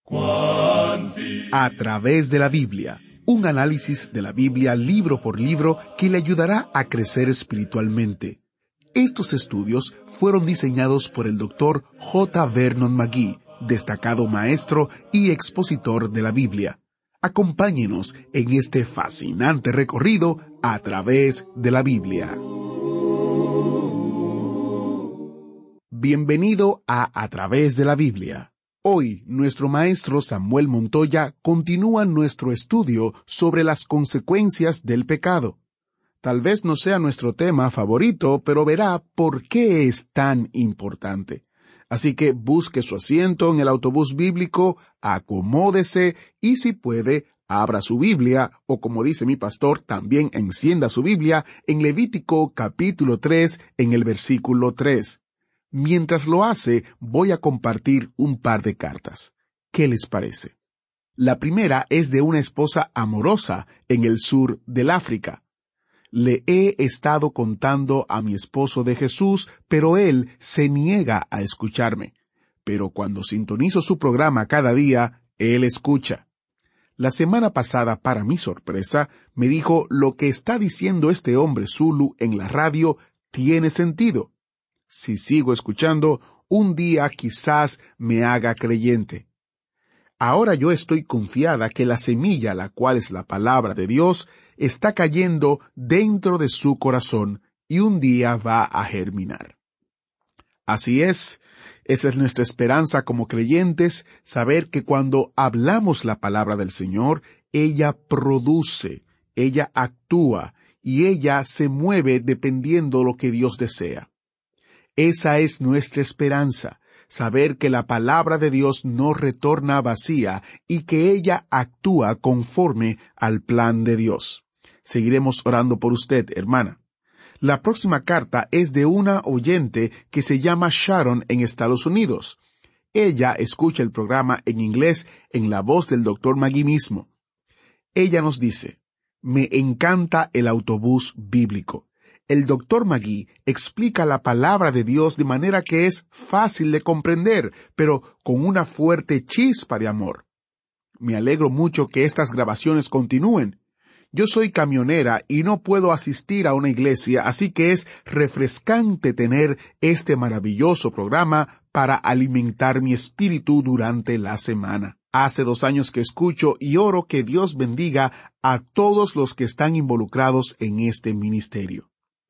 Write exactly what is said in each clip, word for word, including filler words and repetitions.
A través de la Biblia, un análisis de la Biblia libro por libro que le ayudará a crecer espiritualmente. Estos estudios fueron diseñados por el doctor J. Vernon McGee, destacado maestro y expositor de la Biblia. Acompáñenos en este fascinante recorrido a través de la Biblia. Bienvenido a A través de la Biblia. Hoy, nuestro maestro Samuel Montoya continúa nuestro estudio sobre las consecuencias del pecado. Tal vez no sea nuestro tema favorito, pero verá por qué es tan importante. Así que busque su asiento en el autobús bíblico, acomódese y si puede, abra su Biblia, o como dice mi pastor, también encienda su Biblia en Levítico capítulo tres, en el versículo tres. Mientras lo hace, voy a compartir un par de cartas. ¿Qué les parece? La primera es de una esposa amorosa en el sur del África. Le he estado contando a mi esposo de Jesús, pero él se niega a escucharme. Pero cuando sintonizo su programa cada día, él escucha. La semana pasada, para mi sorpresa, me dijo: lo que está diciendo este hombre Zulu en la radio tiene sentido. Si sigo escuchando, un día quizás me haga creyente. Ahora yo estoy confiada que la semilla, la cual es la palabra de Dios, está cayendo dentro de su corazón y un día va a germinar. Así es, esa es nuestra esperanza como creyentes, saber que cuando hablamos la palabra del Señor, ella produce, ella actúa y ella se mueve dependiendo de lo que Dios desea. Esa es nuestra esperanza, saber que la palabra de Dios no retorna vacía y que ella actúa conforme al plan de Dios. Seguiremos orando por usted, hermana. La próxima carta es de una oyente que se llama Sharon en Estados Unidos. Ella escucha el programa en inglés en la voz del doctor McGee mismo. Ella nos dice: me encanta el autobús bíblico. El doctor McGee explica la palabra de Dios de manera que es fácil de comprender, pero con una fuerte chispa de amor. Me alegro mucho que estas grabaciones continúen. Yo soy camionera y no puedo asistir a una iglesia, así que es refrescante tener este maravilloso programa para alimentar mi espíritu durante la semana. Hace dos años que escucho y oro que Dios bendiga a todos los que están involucrados en este ministerio.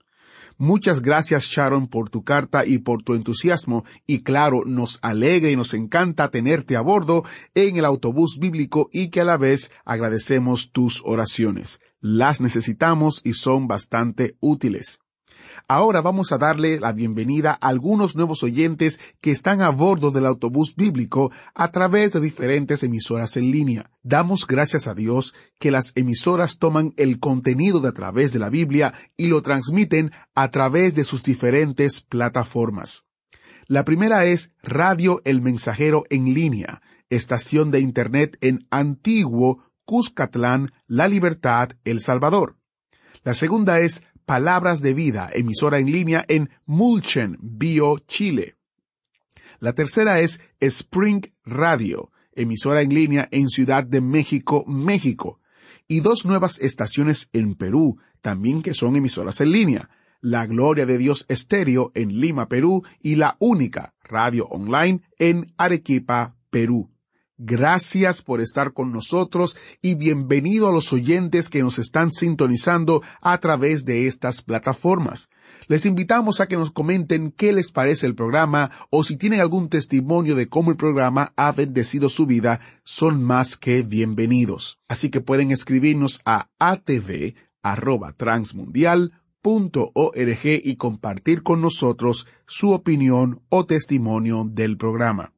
Muchas gracias, Sharon, por tu carta y por tu entusiasmo, y claro, nos alegra y nos encanta tenerte a bordo en el autobús bíblico y que a la vez agradecemos tus oraciones. Las necesitamos y son bastante útiles. Ahora vamos a darle la bienvenida a algunos nuevos oyentes que están a bordo del autobús bíblico a través de diferentes emisoras en línea. Damos gracias a Dios que las emisoras toman el contenido de a través de la Biblia y lo transmiten a través de sus diferentes plataformas. La primera es Radio El Mensajero en línea, estación de internet en Antiguo, Cuscatlán, La Libertad, El Salvador. La segunda es Palabras de Vida, emisora en línea en Mulchen, Bio, Chile. La tercera es Spring Radio, emisora en línea en Ciudad de México, México. Y dos nuevas estaciones en Perú, también que son emisoras en línea. La Gloria de Dios Estéreo en Lima, Perú, y La Única Radio Online en Arequipa, Perú. Gracias por estar con nosotros y bienvenido a los oyentes que nos están sintonizando a través de estas plataformas. Les invitamos a que nos comenten qué les parece el programa o si tienen algún testimonio de cómo el programa ha bendecido su vida, son más que bienvenidos. Así que pueden escribirnos a a t v arroba transmundial punto org y compartir con nosotros su opinión o testimonio del programa.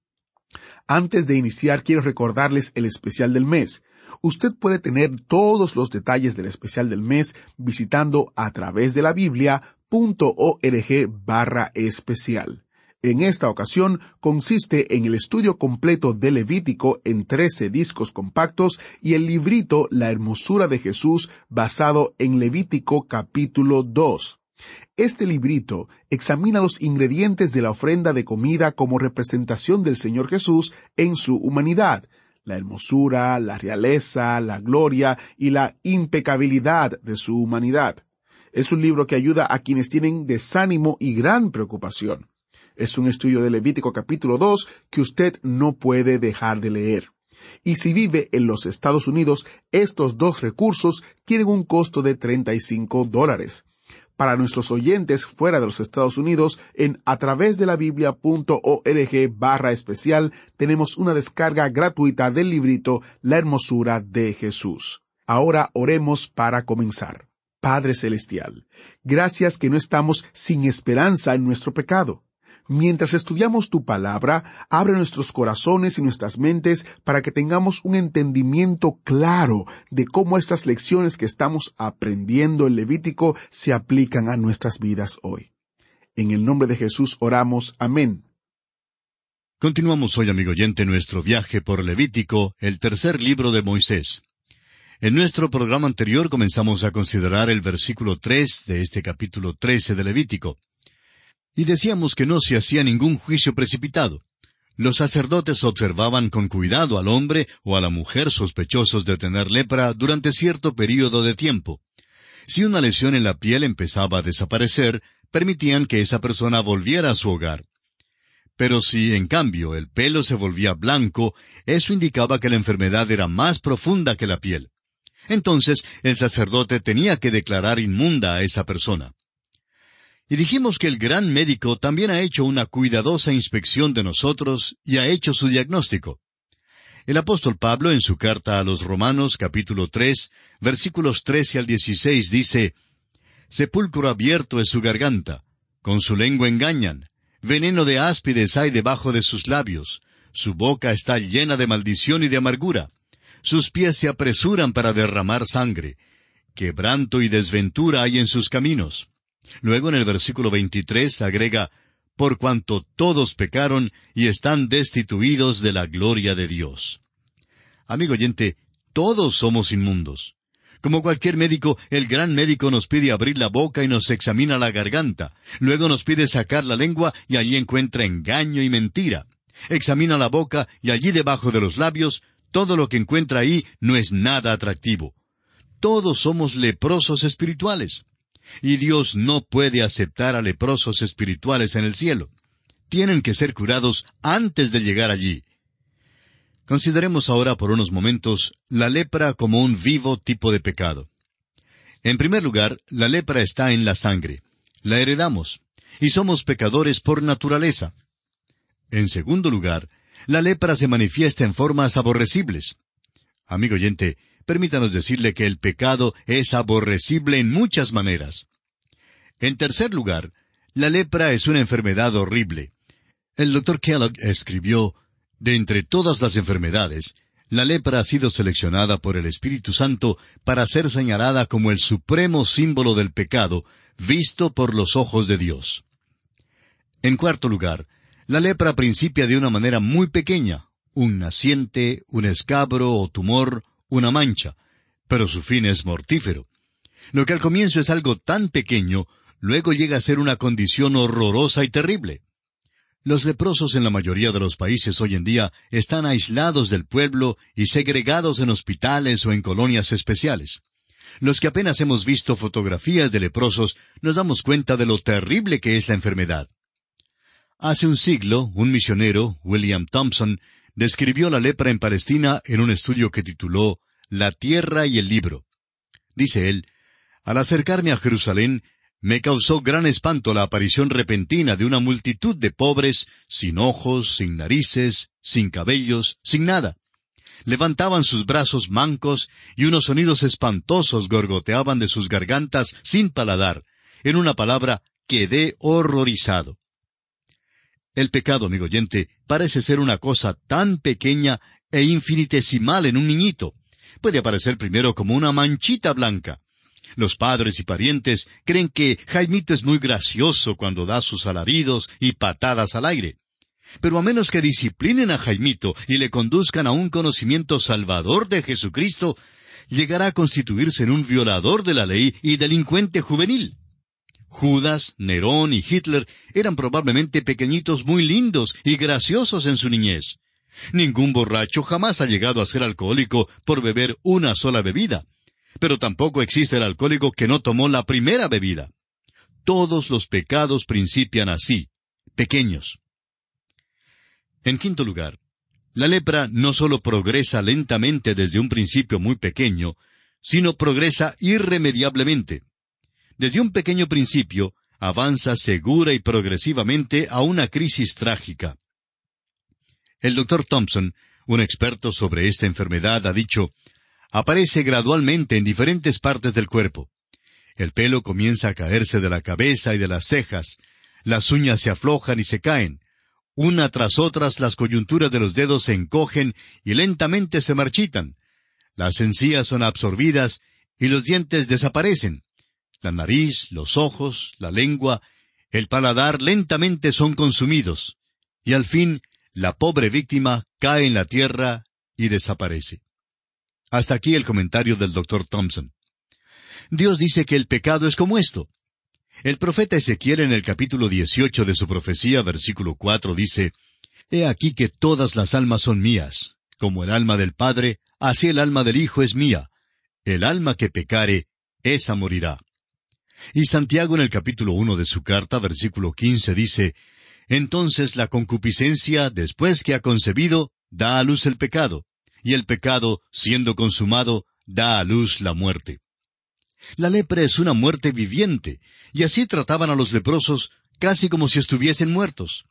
Antes de iniciar, quiero recordarles el especial del mes. Usted puede tener todos los detalles del especial del mes visitando a través de la Biblia punto org barra especial. En esta ocasión consiste en el estudio completo de Levítico en trece discos compactos y el librito La hermosura de Jesús basado en Levítico capítulo dos. Este librito examina los ingredientes de la ofrenda de comida como representación del Señor Jesús en su humanidad, la hermosura, la realeza, la gloria y la impecabilidad de su humanidad. Es un libro que ayuda a quienes tienen desánimo y gran preocupación. Es un estudio de Levítico capítulo dos que usted no puede dejar de leer. Y si vive en los Estados Unidos, estos dos recursos tienen un costo de treinta y cinco dólares. Para nuestros oyentes fuera de los Estados Unidos, en a través de la biblia punto org barra especial tenemos una descarga gratuita del librito La hermosura de Jesús. Ahora oremos para comenzar. Padre Celestial, gracias que no estamos sin esperanza en nuestro pecado. Mientras estudiamos tu palabra, abre nuestros corazones y nuestras mentes para que tengamos un entendimiento claro de cómo estas lecciones que estamos aprendiendo en Levítico se aplican a nuestras vidas hoy. En el nombre de Jesús oramos. Amén. Continuamos hoy, amigo oyente, nuestro viaje por Levítico, el tercer libro de Moisés. En nuestro programa anterior comenzamos a considerar el versículo tres de este capítulo trece de Levítico. Y decíamos que no se hacía ningún juicio precipitado. Los sacerdotes observaban con cuidado al hombre o a la mujer sospechosos de tener lepra durante cierto período de tiempo. Si una lesión en la piel empezaba a desaparecer, permitían que esa persona volviera a su hogar. Pero si, en cambio, el pelo se volvía blanco, eso indicaba que la enfermedad era más profunda que la piel. Entonces, el sacerdote tenía que declarar inmunda a esa persona. Y dijimos que el gran médico también ha hecho una cuidadosa inspección de nosotros y ha hecho su diagnóstico. El apóstol Pablo, en su carta a los Romanos, capítulo tres, versículos trece al dieciséis, dice: «Sepulcro abierto es su garganta, con su lengua engañan, veneno de áspides hay debajo de sus labios, su boca está llena de maldición y de amargura, sus pies se apresuran para derramar sangre, quebranto y desventura hay en sus caminos». Luego en el versículo veintitrés agrega: «Por cuanto todos pecaron y están destituidos de la gloria de Dios». Amigo oyente, todos somos inmundos. Como cualquier médico, el gran médico nos pide abrir la boca y nos examina la garganta. Luego nos pide sacar la lengua y allí encuentra engaño y mentira. Examina la boca y allí debajo de los labios, todo lo que encuentra ahí no es nada atractivo. Todos somos leprosos espirituales. Y Dios no puede aceptar a leprosos espirituales en el cielo. Tienen que ser curados antes de llegar allí. Consideremos ahora por unos momentos la lepra como un vivo tipo de pecado. En primer lugar, la lepra está en la sangre. La heredamos. Y somos pecadores por naturaleza. En segundo lugar, la lepra se manifiesta en formas aborrecibles. Amigo oyente, permítanos decirle que el pecado es aborrecible en muchas maneras. En tercer lugar, la lepra es una enfermedad horrible. El doctor Kellogg escribió: «De entre todas las enfermedades, la lepra ha sido seleccionada por el Espíritu Santo para ser señalada como el supremo símbolo del pecado, visto por los ojos de Dios». En cuarto lugar, la lepra principia de una manera muy pequeña, un naciente, un escabro o tumor, una mancha, pero su fin es mortífero. Lo que al comienzo es algo tan pequeño, luego llega a ser una condición horrorosa y terrible. Los leprosos en la mayoría de los países hoy en día están aislados del pueblo y segregados en hospitales o en colonias especiales. Los que apenas hemos visto fotografías de leprosos nos damos cuenta de lo terrible que es la enfermedad. Hace un siglo, un misionero, William Thompson, describió la lepra en Palestina en un estudio que tituló «La tierra y el libro». Dice él: «Al acercarme a Jerusalén, me causó gran espanto la aparición repentina de una multitud de pobres, sin ojos, sin narices, sin cabellos, sin nada. Levantaban sus brazos mancos y unos sonidos espantosos gorgoteaban de sus gargantas sin paladar. En una palabra, quedé horrorizado». El pecado, amigo oyente, parece ser una cosa tan pequeña e infinitesimal en un niñito. Puede aparecer primero como una manchita blanca. Los padres y parientes creen que Jaimito es muy gracioso cuando da sus alaridos y patadas al aire. Pero a menos que disciplinen a Jaimito y le conduzcan a un conocimiento salvador de Jesucristo, llegará a constituirse en un violador de la ley y delincuente juvenil. Judas, Nerón y Hitler eran probablemente pequeñitos muy lindos y graciosos en su niñez. Ningún borracho jamás ha llegado a ser alcohólico por beber una sola bebida. Pero tampoco existe el alcohólico que no tomó la primera bebida. Todos los pecados principian así, pequeños. En quinto lugar, la lepra no solo progresa lentamente desde un principio muy pequeño, sino progresa irremediablemente. Desde un pequeño principio, avanza segura y progresivamente a una crisis trágica. El doctor Thompson, un experto sobre esta enfermedad, ha dicho, aparece gradualmente en diferentes partes del cuerpo. El pelo comienza a caerse de la cabeza y de las cejas, las uñas se aflojan y se caen. Una tras otras las coyunturas de los dedos se encogen y lentamente se marchitan. Las encías son absorbidas y los dientes desaparecen. La nariz, los ojos, la lengua, el paladar lentamente son consumidos. Y al fin, la pobre víctima cae en la tierra y desaparece. Hasta aquí el comentario del doctor Thompson. Dios dice que el pecado es como esto. El profeta Ezequiel en el capítulo dieciocho de su profecía, versículo cuatro, dice, He aquí que todas las almas son mías, como el alma del Padre, así el alma del Hijo es mía. El alma que pecare, esa morirá. Y Santiago en el capítulo uno de su carta, versículo quince, dice, Entonces la concupiscencia, después que ha concebido, da a luz el pecado, y el pecado, siendo consumado, da a luz la muerte. La lepra es una muerte viviente, y así trataban a los leprosos casi como si estuviesen muertos.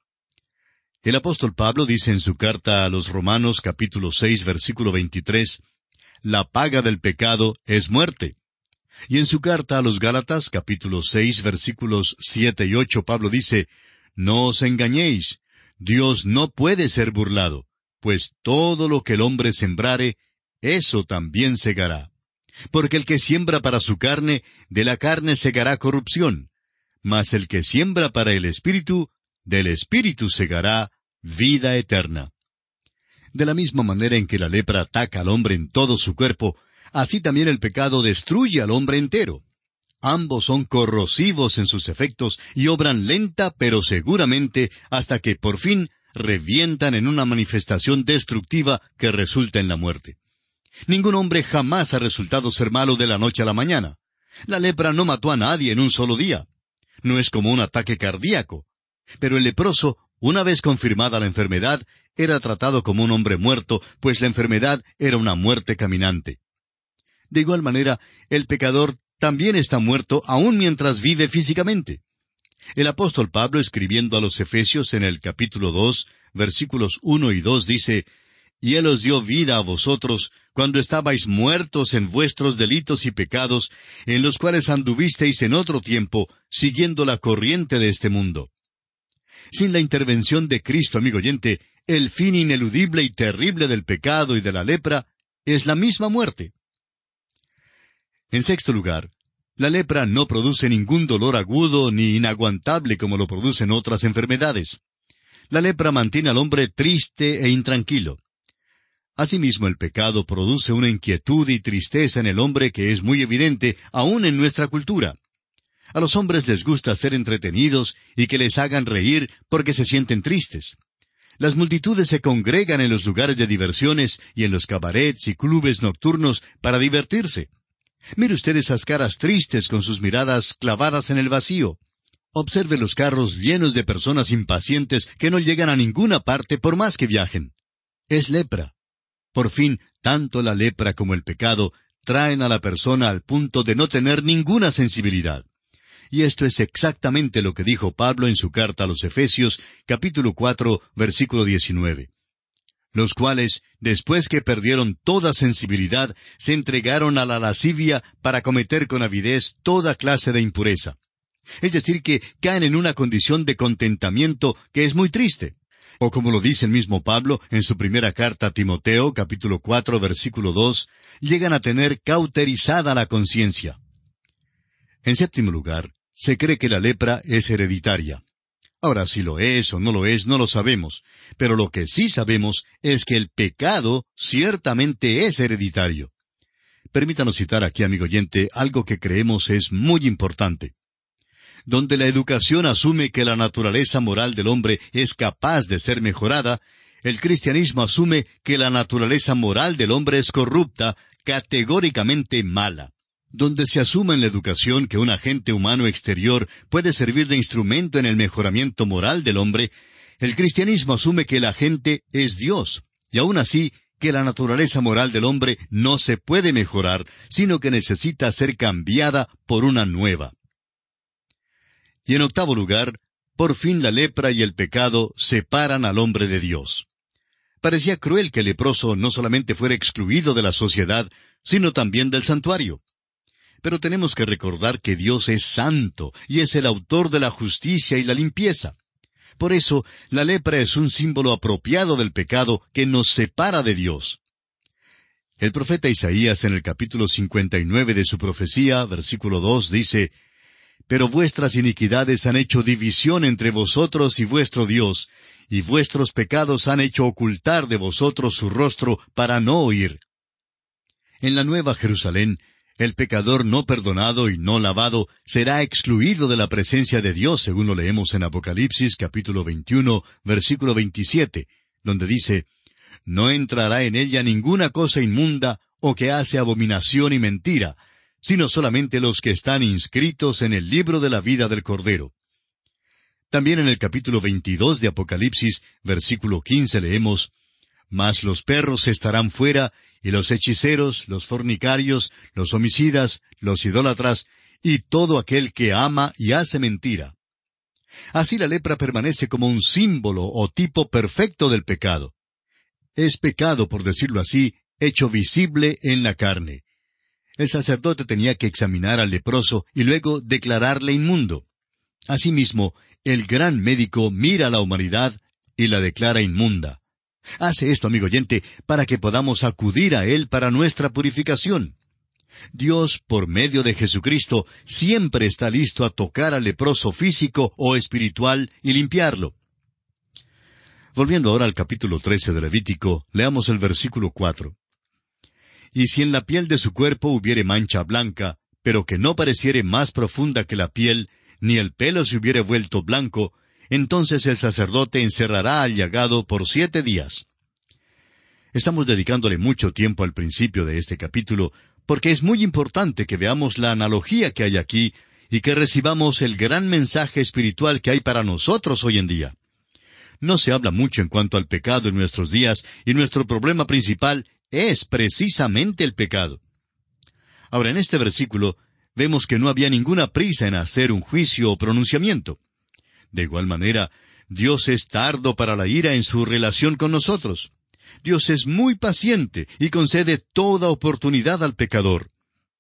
El apóstol Pablo dice en su carta a los Romanos capítulo seis versículo veintitrés, La paga del pecado es muerte. Y en su carta a los Gálatas capítulo seis versículos siete y ocho Pablo dice, No os engañéis, Dios no puede ser burlado, pues todo lo que el hombre sembrare, eso también segará. Porque el que siembra para su carne, de la carne segará corrupción, mas el que siembra para el Espíritu, del Espíritu segará vida eterna. De la misma manera en que la lepra ataca al hombre en todo su cuerpo, así también el pecado destruye al hombre entero. Ambos son corrosivos en sus efectos y obran lenta pero seguramente hasta que por fin revientan en una manifestación destructiva que resulta en la muerte. Ningún hombre jamás ha resultado ser malo de la noche a la mañana. La lepra no mató a nadie en un solo día. No es como un ataque cardíaco. Pero el leproso, una vez confirmada la enfermedad, era tratado como un hombre muerto, pues la enfermedad era una muerte caminante. De igual manera, el pecador también está muerto aún mientras vive físicamente. El apóstol Pablo, escribiendo a los Efesios en el capítulo dos, versículos uno y dos, dice, Y Él os dio vida a vosotros, cuando estabais muertos en vuestros delitos y pecados, en los cuales anduvisteis en otro tiempo, siguiendo la corriente de este mundo. Sin la intervención de Cristo, amigo oyente, el fin ineludible y terrible del pecado y de la lepra es la misma muerte. En sexto lugar, la lepra no produce ningún dolor agudo ni inaguantable como lo producen otras enfermedades. La lepra mantiene al hombre triste e intranquilo. Asimismo, el pecado produce una inquietud y tristeza en el hombre que es muy evidente aún en nuestra cultura. A los hombres les gusta ser entretenidos y que les hagan reír porque se sienten tristes. Las multitudes se congregan en los lugares de diversiones y en los cabarets y clubes nocturnos para divertirse. Mire usted esas caras tristes con sus miradas clavadas en el vacío. Observe los carros llenos de personas impacientes que no llegan a ninguna parte por más que viajen. Es lepra. Por fin, tanto la lepra como el pecado traen a la persona al punto de no tener ninguna sensibilidad. Y esto es exactamente lo que dijo Pablo en su carta a los Efesios, capítulo cuatro, versículo diecinueve. Los cuales, después que perdieron toda sensibilidad, se entregaron a la lascivia para cometer con avidez toda clase de impureza. Es decir, que caen en una condición de contentamiento que es muy triste. O como lo dice el mismo Pablo en su primera carta a Timoteo, capítulo cuatro, versículo dos, llegan a tener cauterizada la conciencia. En séptimo lugar, se cree que la lepra es hereditaria. Ahora, si lo es o no lo es, no lo sabemos, pero lo que sí sabemos es que el pecado ciertamente es hereditario. Permítanos citar aquí, amigo oyente, algo que creemos es muy importante. donde la educación asume que la naturaleza moral del hombre es capaz de ser mejorada, el cristianismo asume que la naturaleza moral del hombre es corrupta, categóricamente mala. Donde se asume en la educación que un agente humano exterior puede servir de instrumento en el mejoramiento moral del hombre, el cristianismo asume que el agente es Dios, y aún así que la naturaleza moral del hombre no se puede mejorar, sino que necesita ser cambiada por una nueva. Y en octavo lugar, por fin la lepra y el pecado separan al hombre de Dios. Parecía cruel que el leproso no solamente fuera excluido de la sociedad, sino también del santuario. Pero tenemos que recordar que Dios es santo y es el autor de la justicia y la limpieza. Por eso, la lepra es un símbolo apropiado del pecado que nos separa de Dios. El profeta Isaías en el capítulo cincuenta y nueve de su profecía, versículo dos, dice: «Pero vuestras iniquidades han hecho división entre vosotros y vuestro Dios, y vuestros pecados han hecho ocultar de vosotros su rostro para no oír». En la Nueva Jerusalén, el pecador no perdonado y no lavado será excluido de la presencia de Dios, según lo leemos en Apocalipsis capítulo veintiuno, versículo veintisiete, donde dice: «No entrará en ella ninguna cosa inmunda o que hace abominación y mentira, sino solamente los que están inscritos en el libro de la vida del Cordero». También en el capítulo veintidós de Apocalipsis, versículo quince, leemos: «Mas los perros estarán fuera, y los hechiceros, los fornicarios, los homicidas, los idólatras, y todo aquel que ama y hace mentira». Así la lepra permanece como un símbolo o tipo perfecto del pecado. Es pecado, por decirlo así, hecho visible en la carne. El sacerdote tenía que examinar al leproso y luego declararle inmundo. Asimismo, el gran médico mira a la humanidad y la declara inmunda. Hace esto, amigo oyente, para que podamos acudir a Él para nuestra purificación. Dios, por medio de Jesucristo, siempre está listo a tocar al leproso físico o espiritual y limpiarlo. Volviendo ahora al capítulo trece de Levítico, leamos el versículo cuatro. «Y si en la piel de su cuerpo hubiere mancha blanca, pero que no pareciere más profunda que la piel, ni el pelo se hubiere vuelto blanco, entonces el sacerdote encerrará al llagado por siete días». Estamos dedicándole mucho tiempo al principio de este capítulo, porque es muy importante que veamos la analogía que hay aquí y que recibamos el gran mensaje espiritual que hay para nosotros hoy en día. No se habla mucho en cuanto al pecado en nuestros días, y nuestro problema principal es precisamente el pecado. Ahora, en este versículo, vemos que no había ninguna prisa en hacer un juicio o pronunciamiento. De igual manera, Dios es tardo para la ira en su relación con nosotros. Dios es muy paciente y concede toda oportunidad al pecador.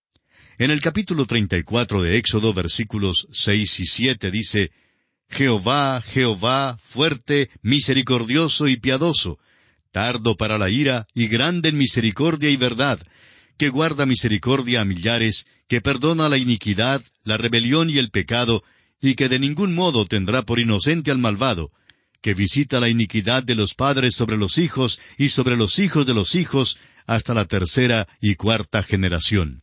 En el capítulo treinta y cuatro de Éxodo, versículos seis y siete, dice: «Jehová, Jehová, fuerte, misericordioso y piadoso, tardo para la ira y grande en misericordia y verdad, que guarda misericordia a millares, que perdona la iniquidad, la rebelión y el pecado, y que de ningún modo tendrá por inocente al malvado, que visita la iniquidad de los padres sobre los hijos y sobre los hijos de los hijos hasta la tercera y cuarta generación».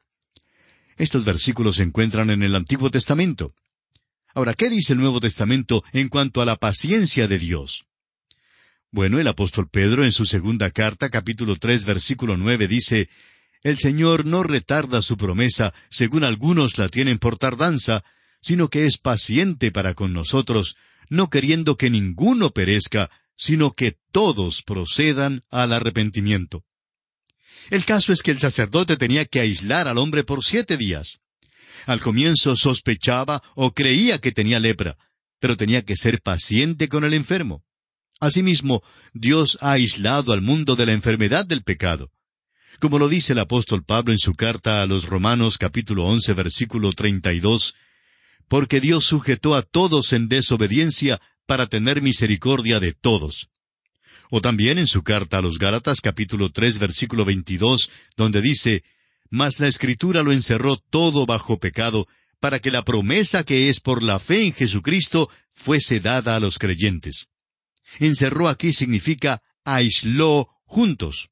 Estos versículos se encuentran en el Antiguo Testamento. Ahora, ¿qué dice el Nuevo Testamento en cuanto a la paciencia de Dios? Bueno, el apóstol Pedro en su segunda carta, capítulo tres, versículo nueve, dice: «El Señor no retarda su promesa, según algunos la tienen por tardanza, sino que es paciente para con nosotros, no queriendo que ninguno perezca, sino que todos procedan al arrepentimiento». El caso es que el sacerdote tenía que aislar al hombre por siete días. Al comienzo sospechaba o creía que tenía lepra, pero tenía que ser paciente con el enfermo. Asimismo, Dios ha aislado al mundo de la enfermedad del pecado. Como lo dice el apóstol Pablo en su carta a los Romanos capítulo once versículo treinta y dos, «Porque Dios sujetó a todos en desobediencia para tener misericordia de todos». O también en su carta a los Gálatas capítulo tres versículo veintidós, donde dice: «Mas la Escritura lo encerró todo bajo pecado, para que la promesa que es por la fe en Jesucristo fuese dada a los creyentes». Encerró aquí significa aisló juntos.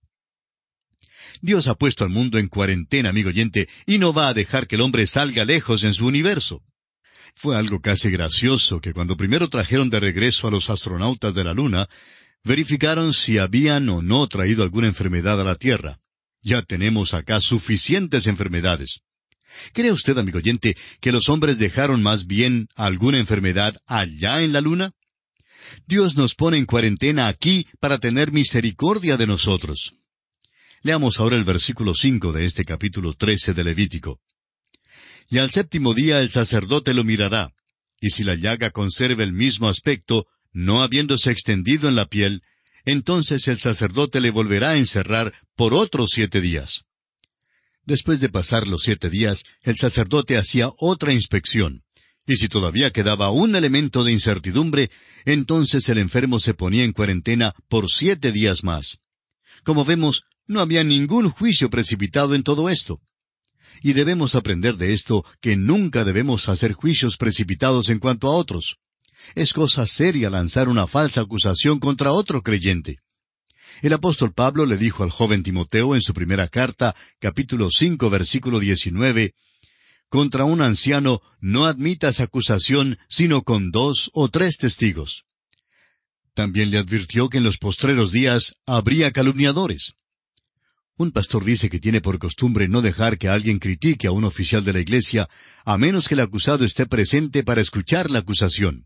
Dios ha puesto al mundo en cuarentena, amigo oyente, y no va a dejar que el hombre salga lejos en su universo. Fue algo casi gracioso que cuando primero trajeron de regreso a los astronautas de la Luna, verificaron si habían o no traído alguna enfermedad a la Tierra. Ya tenemos acá suficientes enfermedades. ¿Cree usted, amigo oyente, que los hombres dejaron más bien alguna enfermedad allá en la Luna? Dios nos pone en cuarentena aquí para tener misericordia de nosotros. Leamos ahora el versículo cinco de este capítulo trece de Levítico. Y al séptimo día el sacerdote lo mirará, y si la llaga conserva el mismo aspecto, no habiéndose extendido en la piel, entonces el sacerdote le volverá a encerrar por otros siete días. Después de pasar los siete días, el sacerdote hacía otra inspección, y si todavía quedaba un elemento de incertidumbre, entonces el enfermo se ponía en cuarentena por siete días más. Como vemos, no había ningún juicio precipitado en todo esto. Y debemos aprender de esto que nunca debemos hacer juicios precipitados en cuanto a otros. Es cosa seria lanzar una falsa acusación contra otro creyente. El apóstol Pablo le dijo al joven Timoteo en su primera carta, capítulo cinco, versículo diecinueve, «Contra un anciano no admitas acusación sino con dos o tres testigos». También le advirtió que en los postreros días habría calumniadores. Un pastor dice que tiene por costumbre no dejar que alguien critique a un oficial de la iglesia, a menos que el acusado esté presente para escuchar la acusación.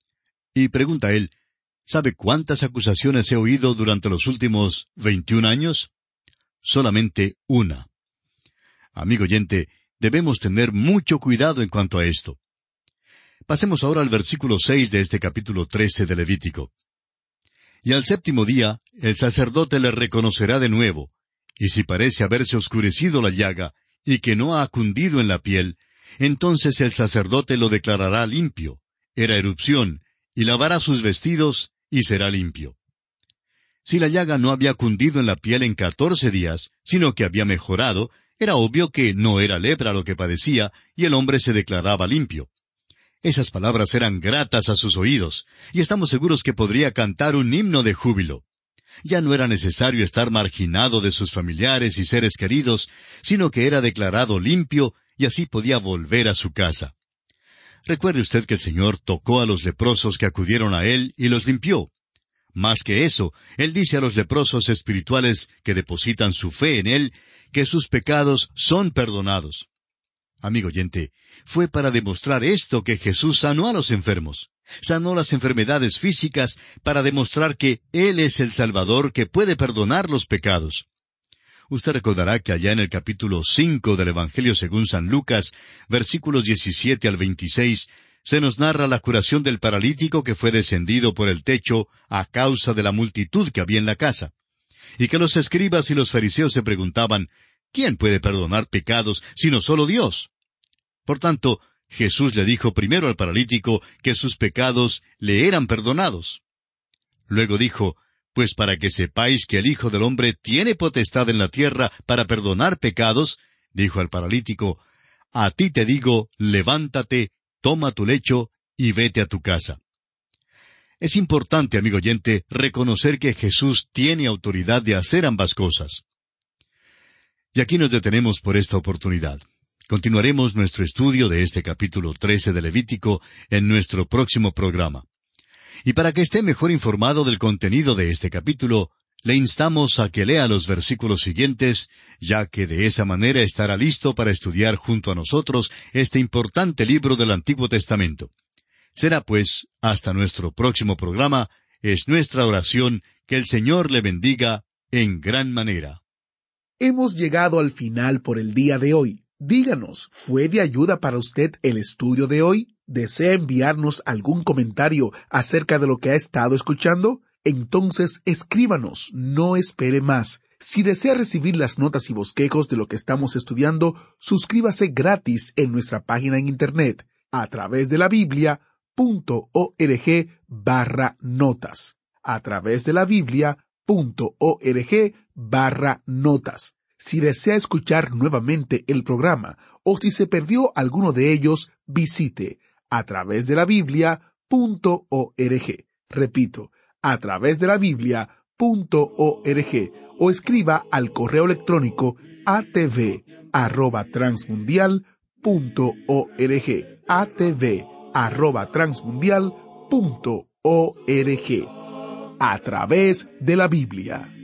Y pregunta él, ¿sabe cuántas acusaciones he oído durante los últimos veintiún años? Solamente una. Amigo oyente, debemos tener mucho cuidado en cuanto a esto. Pasemos ahora al versículo seis de este capítulo trece de Levítico. Y al séptimo día, el sacerdote le reconocerá de nuevo, y si parece haberse oscurecido la llaga, y que no ha cundido en la piel, entonces el sacerdote lo declarará limpio. Era erupción, y lavará sus vestidos, y será limpio. Si la llaga no había cundido en la piel en catorce días, sino que había mejorado, era obvio que no era lepra lo que padecía, y el hombre se declaraba limpio. Esas palabras eran gratas a sus oídos, y estamos seguros que podría cantar un himno de júbilo. Ya no era necesario estar marginado de sus familiares y seres queridos, sino que era declarado limpio, y así podía volver a su casa. Recuerde usted que el Señor tocó a los leprosos que acudieron a Él y los limpió. Más que eso, Él dice a los leprosos espirituales que depositan su fe en Él, que sus pecados son perdonados. Amigo oyente, fue para demostrar esto que Jesús sanó a los enfermos. Sanó las enfermedades físicas para demostrar que Él es el Salvador que puede perdonar los pecados. Usted recordará que allá en el capítulo cinco del Evangelio según San Lucas, versículos diecisiete al veintiséis, se nos narra la curación del paralítico que fue descendido por el techo a causa de la multitud que había en la casa. Y que los escribas y los fariseos se preguntaban, ¿quién puede perdonar pecados sino solo Dios? Por tanto, Jesús le dijo primero al paralítico que sus pecados le eran perdonados. Luego dijo, pues para que sepáis que el Hijo del Hombre tiene potestad en la tierra para perdonar pecados, dijo al paralítico, a ti te digo, levántate, toma tu lecho y vete a tu casa. Es importante, amigo oyente, reconocer que Jesús tiene autoridad de hacer ambas cosas. Y aquí nos detenemos por esta oportunidad. Continuaremos nuestro estudio de este capítulo trece de Levítico en nuestro próximo programa. Y para que esté mejor informado del contenido de este capítulo, le instamos a que lea los versículos siguientes, ya que de esa manera estará listo para estudiar junto a nosotros este importante libro del Antiguo Testamento. Será pues, hasta nuestro próximo programa, es nuestra oración que el Señor le bendiga en gran manera. Hemos llegado al final por el día de hoy. Díganos, ¿fue de ayuda para usted el estudio de hoy? ¿Desea enviarnos algún comentario acerca de lo que ha estado escuchando? Entonces escríbanos, no espere más. Si desea recibir las notas y bosquejos de lo que estamos estudiando, suscríbase gratis en nuestra página en internet a través de la biblia punto org barra notas. A través de la biblia punto org barra notas. Si desea escuchar nuevamente el programa o si se perdió alguno de ellos, visite a través de la biblia punto org. Repito, a través de la biblia punto org o escriba al correo electrónico a t v arroba transmundial punto org. a t v arroba transmundial punto org. A través de la Biblia.